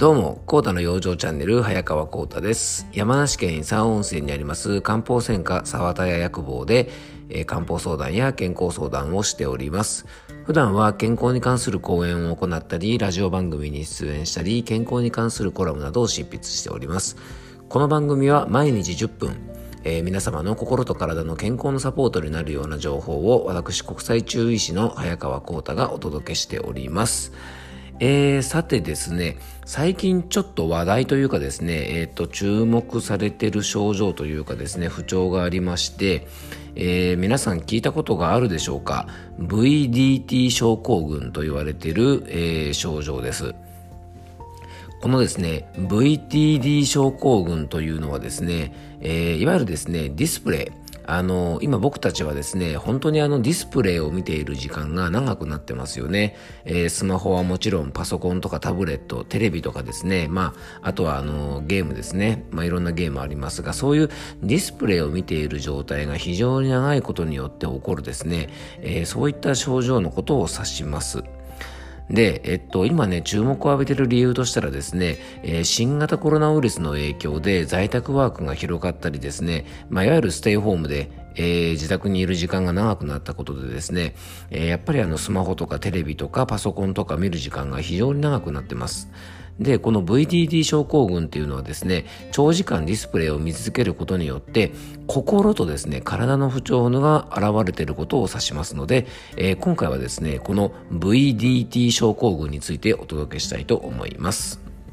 どうも、コータの養生チャンネル、早川コータです。山梨県伊佐温泉にあります漢方専科沢田屋薬房で、漢方相談や健康相談をしております。普段は健康に関する講演を行ったり、ラジオ番組に出演したり、健康に関するコラムなどを執筆しております。この番組は毎日10分、皆様の心と体の健康のサポートになるような情報を私、国際中医師の早川コータがお届けしております。さてですね、最近ちょっと話題というかですね、注目されている症状というかですね、不調がありまして、皆さん聞いたことがあるでしょうか。 VDT 症候群と言われている、症状です。このですね、VTD 症候群というのはですね、いわゆるですね、ディスプレイ、今僕たちはですね、本当にディスプレイを見ている時間が長くなってますよね。スマホはもちろんパソコンとかタブレット、テレビとかですね、あとはゲームですね。いろんなゲームありますが、そういうディスプレイを見ている状態が非常に長いことによって起こるですね、そういった症状のことを指します。で、今ね、注目を浴びている理由としたらですね、新型コロナウイルスの影響で在宅ワークが広がったりですね、いわゆるステイホームで、自宅にいる時間が長くなったことでですね、やっぱりスマホとかテレビとかパソコンとか見る時間が非常に長くなってます。で、この VTD 症候群っていうのはですね、長時間ディスプレイを見続けることによって心とですね、体の不調が現れていることを指しますので、今回はですね、この VDT 症候群についてお届けしたいと思います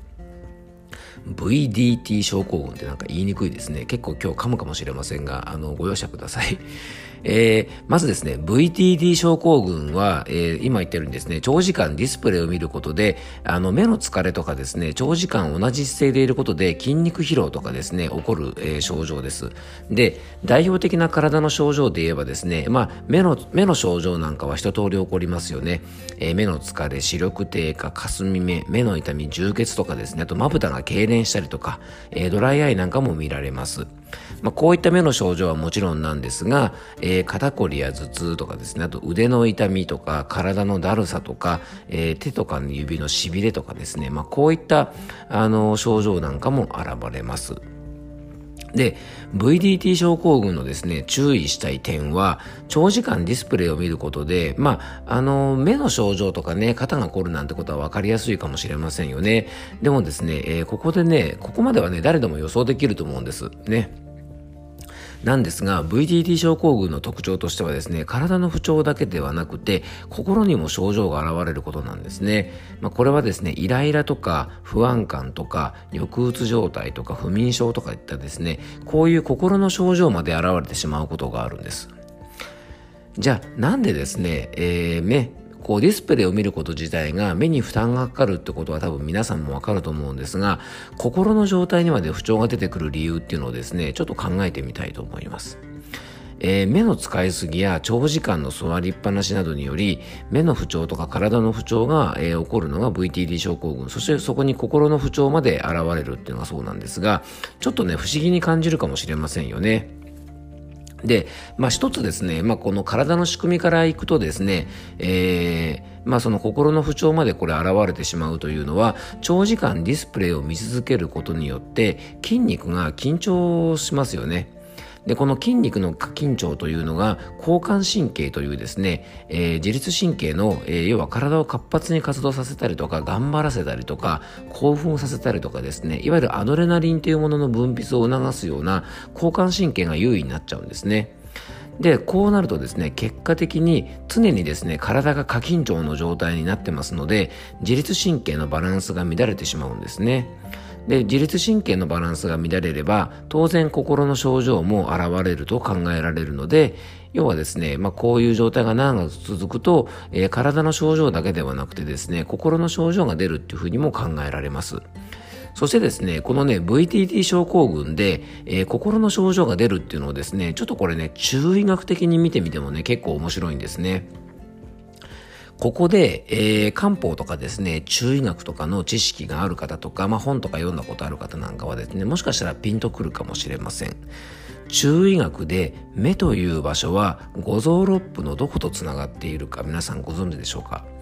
。VDT 症候群ってなんか言いにくいですね。結構今日噛むかもしれませんが、ご容赦ください。まずですね、VTD 症候群は、今言ったようにですね、長時間ディスプレイを見ることで、目の疲れとかですね、長時間同じ姿勢でいることで筋肉疲労とかですね、起こる、症状です。で、代表的な体の症状で言えばですね、目の症状なんかは一通り起こりますよね。目の疲れ、視力低下、霞目、目の痛み、充血とかですね、あとまぶたが痙攣したりとか、ドライアイなんかも見られます。こういった目の症状はもちろんなんですが、肩こりや頭痛とかですね、あと腕の痛みとか体のだるさとか、手とかの指のしびれとかですね、こういった症状なんかも現れます。で、VDT 症候群のですね、注意したい点は、長時間ディスプレイを見ることで、目の症状とかね、肩が凝るなんてことは分かりやすいかもしれませんよね。でもですね、ここまではね、誰でも予想できると思うんですね。なんですが、VTD 症候群の特徴としてはですね、体の不調だけではなくて、心にも症状が現れることなんですね。これはですね、イライラとか不安感とか抑うつ状態とか不眠症とかいったですね、こういう心の症状まで現れてしまうことがあるんです。じゃあ、なんでですね、ディスプレイを見ること自体が目に負担がかかるってことは多分皆さんもわかると思うんですが、心の状態にまで不調が出てくる理由っていうのをですね、ちょっと考えてみたいと思います。目の使いすぎや長時間の座りっぱなしなどにより目の不調とか体の不調が、起こるのが VTD 症候群、そしてそこに心の不調まで現れるっていうのがそうなんですが、ちょっとね、不思議に感じるかもしれませんよね。で、一つですね、この体の仕組みからいくとですね、その心の不調までこれ現れてしまうというのは、長時間ディスプレイを見続けることによって筋肉が緊張しますよね。で、この筋肉の過緊張というのが交感神経というですね、自律神経の、要は体を活発に活動させたりとか頑張らせたりとか興奮させたりとかですね、いわゆるアドレナリンというものの分泌を促すような交感神経が優位になっちゃうんですね。で、こうなるとですね、結果的に常にですね、体が過緊張の状態になってますので、自律神経のバランスが乱れてしまうんですね。で、自律神経のバランスが乱れれば、当然心の症状も現れると考えられるので、要はですね、こういう状態が長く続くと、体の症状だけではなくてですね、心の症状が出るっていうふうにも考えられます。そしてですね、このね、VTD 症候群で、心の症状が出るっていうのをですね、ちょっとこれね、中医学的に見てみてもね、結構面白いんですね。ここで、漢方とかですね、中医学とかの知識がある方とか、本とか読んだことある方なんかはですね、もしかしたらピンとくるかもしれません。中医学で目という場所は五臓六腑のどことつながっているか皆さんご存知でしょうか。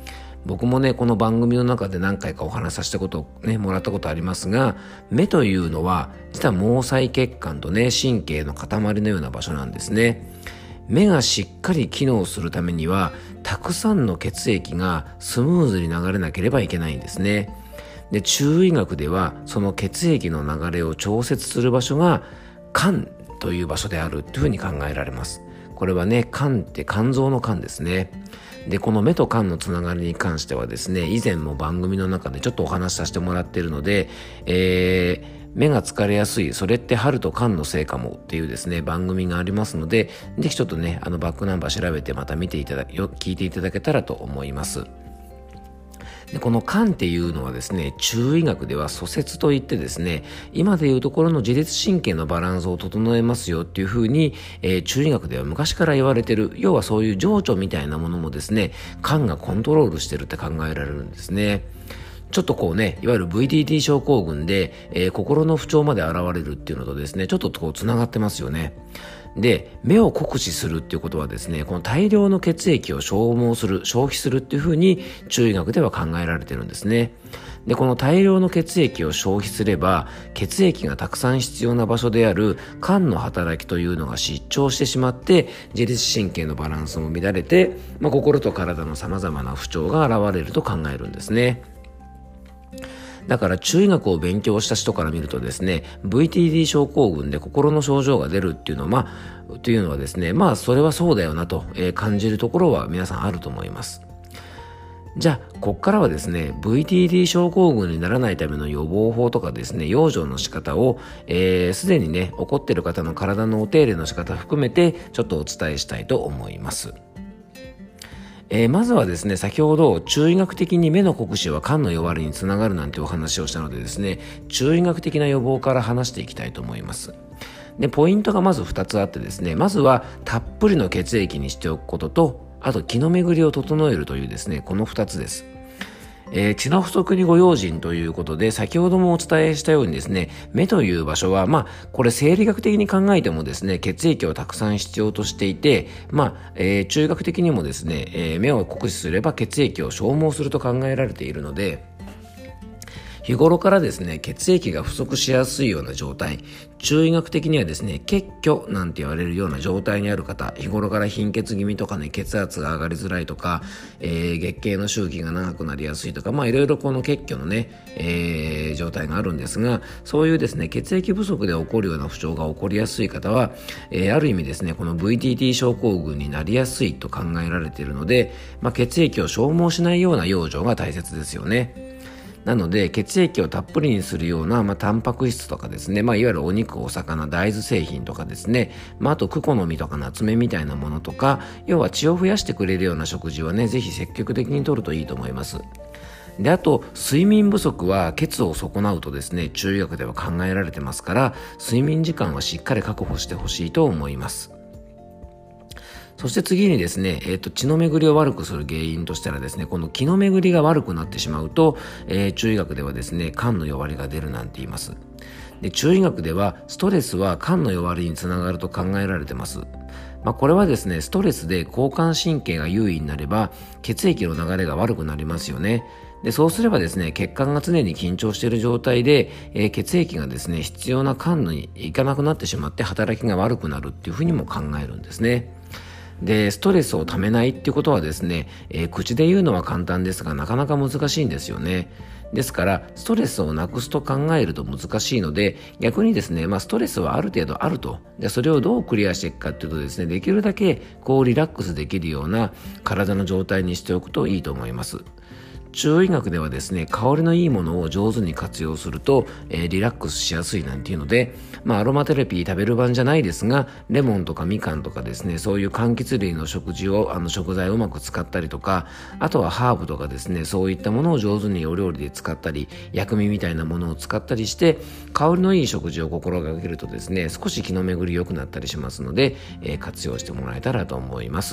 僕もね、この番組の中で何回かお話しさせたことをね、もらったことありますが、目というのは実は毛細血管とね、神経の塊のような場所なんですね。目がしっかり機能するためには、たくさんの血液がスムーズに流れなければいけないんですね。で、中医学ではその血液の流れを調節する場所が肝という場所であるというふうに考えられます。これはね、肝って肝臓の肝ですね。で、この目と肝のつながりに関してはですね、以前も番組の中でちょっとお話しさせてもらっているので、目が疲れやすい、それって春と肝のせいかもっていうですね、番組がありますので、ぜひちょっとね、バックナンバー調べてまた聞いていただけたらと思います。で、この肝っていうのはですね、中医学では蘇節といってですね、今でいうところの自律神経のバランスを整えますよっていうふうに、中医学では昔から言われている、要はそういう情緒みたいなものもですね、肝がコントロールしてるって考えられるんですね。ちょっとこうね、いわゆる VTT 症候群で、心の不調まで現れるっていうのとですね、ちょっとこうつながってますよね。で、目を酷使するっていうことはですね、この大量の血液を消費するっていうふうに中医学では考えられてるんですね。で、この大量の血液を消費すれば、血液がたくさん必要な場所である肝の働きというのが失調してしまって、自律神経のバランスも乱れて、心と体の様々な不調が現れると考えるんですね。だから中医学を勉強した人から見るとですね、VTD 症候群で心の症状が出るっていうのは、ですね、それはそうだよなと感じるところは皆さんあると思います。じゃあ、こっからはですね、VTD 症候群にならないための予防法とかですね、養生の仕方を、すでにね、起こっている方の体のお手入れの仕方含めて、ちょっとお伝えしたいと思います。まずはですね、先ほど中医学的に目の酷使は肝の弱りにつながるなんてお話をしたのでですね、中医学的な予防から話していきたいと思います。で、ポイントがまず2つあってですね、まずはたっぷりの血液にしておくことと、あと気の巡りを整えるというですね、この2つです。血の不足にご用心ということで、先ほどもお伝えしたようにですね、目という場所は、これ生理学的に考えてもですね、血液をたくさん必要としていて、中医学的にもですね、目を酷使すれば血液を消耗すると考えられているので、日頃からですね、血液が不足しやすいような状態、中医学的にはですね、血虚なんて言われるような状態にある方、日頃から貧血気味とかね、血圧が上がりづらいとか、月経の周期が長くなりやすいとか、いろいろこの血虚のね、状態があるんですが、そういうですね、血液不足で起こるような不調が起こりやすい方は、ある意味ですね、この VTT 症候群になりやすいと考えられているので、血液を消耗しないような養生が大切ですよね。なので血液をたっぷりにするような、タンパク質とかですね、いわゆるお肉、お魚、大豆製品とかですね、あとクコの実とかナツメみたいなものとか、要は血を増やしてくれるような食事はね、ぜひ積極的に摂るといいと思います。で、あと睡眠不足は血を損なうとですね、中医学では考えられてますから、睡眠時間はしっかり確保してほしいと思います。そして次にですね、血の巡りを悪くする原因としたらですね、この気の巡りが悪くなってしまうと、中医学ではですね、肝の弱りが出るなんて言います。で、中医学ではストレスは肝の弱りにつながると考えられてます。これはですね、ストレスで交感神経が優位になれば血液の流れが悪くなりますよね。で、そうすればですね、血管が常に緊張している状態で、血液がですね、必要な肝に行かなくなってしまって働きが悪くなるっていうふうにも考えるんですね。で、ストレスをためないっていうことはですね、口で言うのは簡単ですがなかなか難しいんですよね。ですからストレスをなくすと考えると難しいので、逆にですね、ストレスはある程度あると。で、それをどうクリアしていくかっていうとですね、できるだけリラックスできるような体の状態にしておくといいと思います。中医学ではですね、香りのいいものを上手に活用すると、リラックスしやすいなんていうので、アロマテラピー食べる版じゃないですが、レモンとかみかんとかですね、そういう柑橘類の食材をうまく使ったりとか、あとはハーブとかですね、そういったものを上手にお料理で使ったり、薬味みたいなものを使ったりして、香りのいい食事を心がけるとですね、少し気の巡り良くなったりしますので、活用してもらえたらと思います。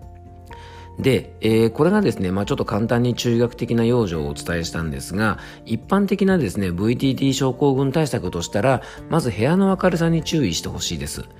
で、これがですね、ちょっと簡単に中医学的な養生をお伝えしたんですが、一般的なですね、VTT 症候群対策としたら、まず部屋の明るさに注意してほしいです。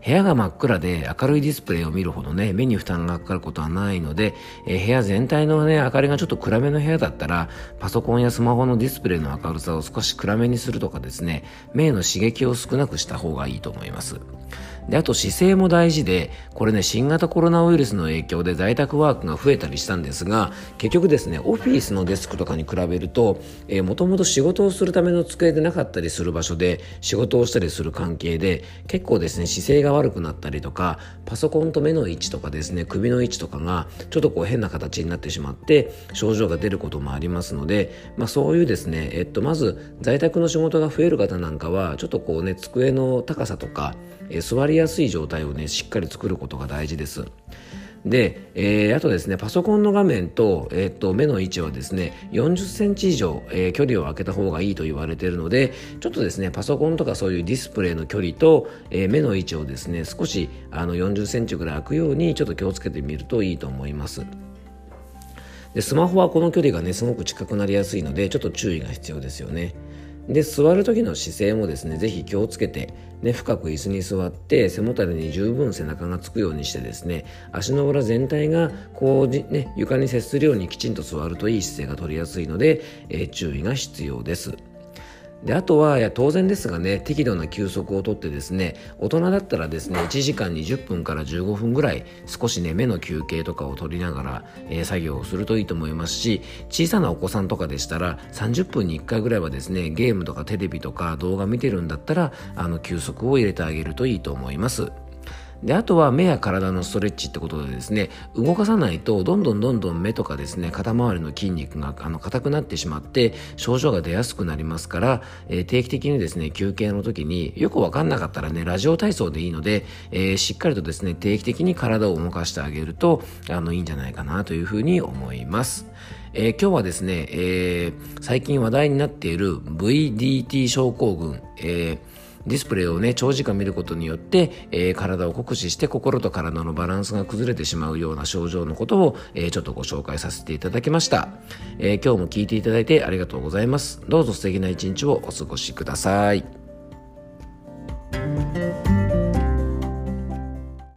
部屋が真っ暗で明るいディスプレイを見るほどね、目に負担がかかることはないので、部屋全体のね、明かりがちょっと暗めの部屋だったら、パソコンやスマホのディスプレイの明るさを少し暗めにするとかですね、目への刺激を少なくした方がいいと思います。で、あと姿勢も大事で、これね、新型コロナウイルスの影響で在宅ワークが増えたりしたんですが、結局ですね、オフィスのデスクとかに比べると、もともと仕事をするための机でなかったりする場所で仕事をしたりする関係で、結構ですね、姿勢が悪くなったりとか、パソコンと目の位置とかですね、首の位置とかがちょっとこう変な形になってしまって症状が出ることもありますので、そういうですね、まず在宅の仕事が増える方なんかはちょっとこうね、机の高さとか、座りやすい状態をね、しっかり作ることが大事です。で、あとですね、パソコンの画面と、目の位置はですね、40センチ以上、距離を空けた方がいいと言われているので、ちょっとですね、パソコンとかそういうディスプレイの距離と、目の位置をですね、少し40センチぐらい空くようにちょっと気をつけてみるといいと思います。で、スマホはこの距離がね、すごく近くなりやすいので、ちょっと注意が必要ですよね。で、座る時の姿勢もですね、ぜひ気をつけて、ね、深く椅子に座って背もたれに十分背中がつくようにしてですね、足の裏全体がこう、ね、床に接するようにきちんと座るといい姿勢が取りやすいので、注意が必要です。で、あとは当然ですがね、適度な休息をとってですね、大人だったらですね、1時間20分から15分ぐらい少しね、目の休憩とかを取りながら、作業をするといいと思いますし、小さなお子さんとかでしたら30分に1回ぐらいはですね、ゲームとかテレビとか動画見てるんだったら休息を入れてあげるといいと思います。で、あとは目や体のストレッチってことでですね、動かさないとどんどん目とかですね、肩周りの筋肉が硬くなってしまって症状が出やすくなりますから、定期的にですね、休憩の時によくわかんなかったらね、ラジオ体操でいいので、しっかりとですね、定期的に体を動かしてあげるといいんじゃないかなというふうに思います。今日はですね、最近話題になっている VDT 症候群、ディスプレイをね、長時間見ることによって、体を酷使して心と体のバランスが崩れてしまうような症状のことを、ちょっとご紹介させていただきました。今日も聞いていただいてありがとうございます。どうぞ素敵な一日をお過ごしください。